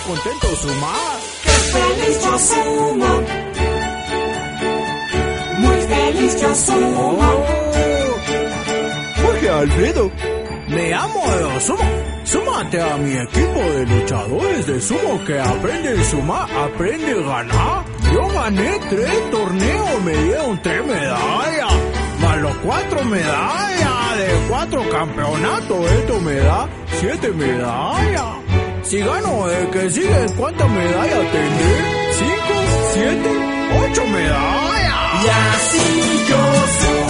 contento Suma. ¡Qué feliz yo sumo! Muy feliz yo sumo. Jorge Alfredo, me amo de sumo. Súmate a mi equipo de luchadores de sumo que aprende a sumar, aprende a ganar. Yo gané 3 torneos, me dieron 3 medallas, más los 4 medallas de 4 campeonatos. Esto me da 7 medallas. Si gano el que sigue, ¿cuántas medallas tendré? 5, 7, 8 medallas. Y así yo sumo.